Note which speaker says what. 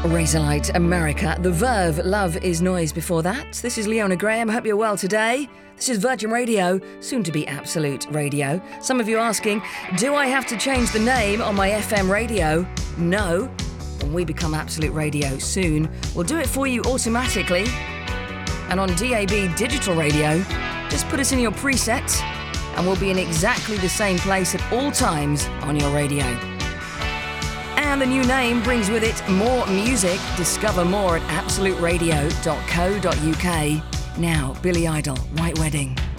Speaker 1: Razorlight America, The Verve, Love is Noise before that. This is Leona Graham, hope you're well today. This is Virgin Radio, soon to be Absolute Radio. Some of you asking, do I have to change the name on my FM radio? No. When we become Absolute Radio soon, we'll do it for you automatically. And on DAB Digital Radio, just put us in your preset and we'll be in exactly the same place at all times on your radio. And the new name brings with it more music. Discover more at absoluteradio.co.uk. Now, Billy Idol, White Wedding.